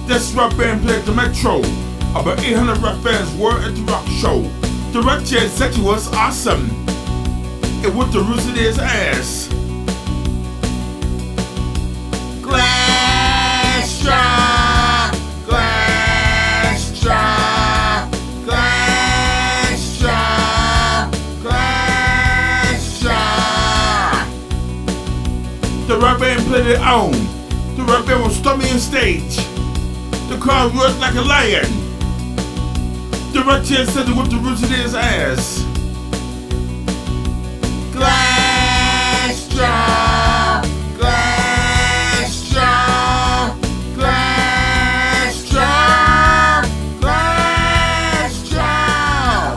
This rock band played the Metro. About 800 rock fans were at the rock show. The rock jazz section was awesome. It whipped the roots of his ass. Glass jaw, glass jaw, glass jaw, glass jaw. The rock band played it on. The rock band was storming on stage. The crowd roared like a lion. The rock jazz said to whip the roots of his ass. Glass jaw, glass jaw, glass jaw, glass jaw.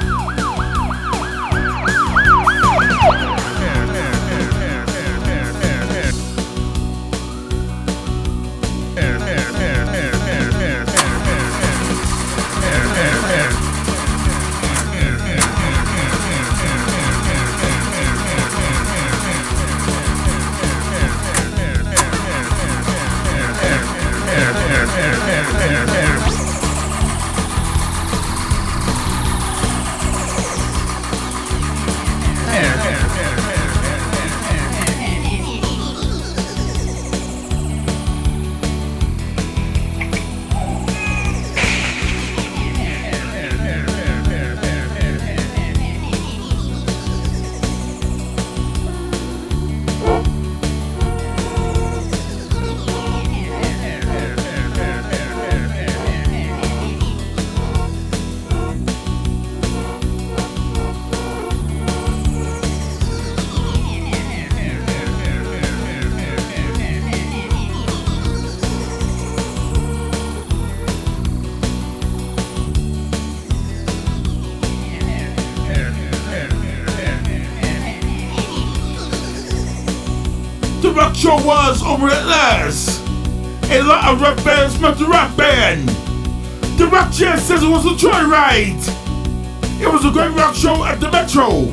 The rock show was over at last. A lot of rock bands met the rock band. The rock jazz says it was a joyride. It was a great rock show at the Metro.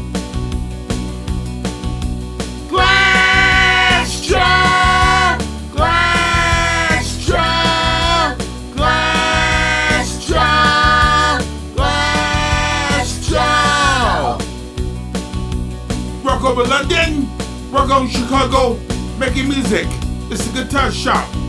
Glass jaw, glass jaw, glass jaw, glass jaw. Rock over London, rock on Chicago, making music. It's a guitar shop.